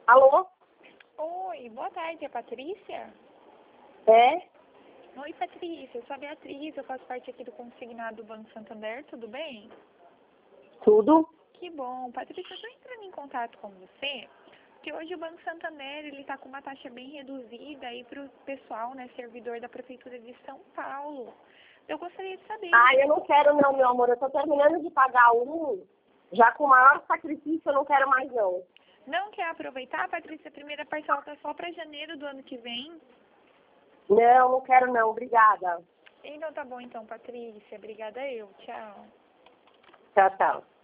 Alô? Oi, boa tarde, é Patrícia? É? Oi, Patrícia, eu sou a Beatriz, eu faço parte aqui do consignado do Banco Santander, tudo bem? Tudo? Que bom. Patrícia, eu estou entrando em contato com você, porque hoje o Banco Santander ele está com uma taxa bem reduzida aí para o pessoal, né, servidor da Prefeitura de São Paulo. Eu gostaria de saber. Eu não quero não, meu amor. Eu tô terminando de pagar um. Já com o maior sacrifício, eu não quero mais não. Não quer aproveitar, Patrícia? A primeira parcela está só para janeiro do ano que vem. Não, não quero não. Obrigada. Então tá bom então, Patrícia. Obrigada eu. Tchau. Tchau, tchau.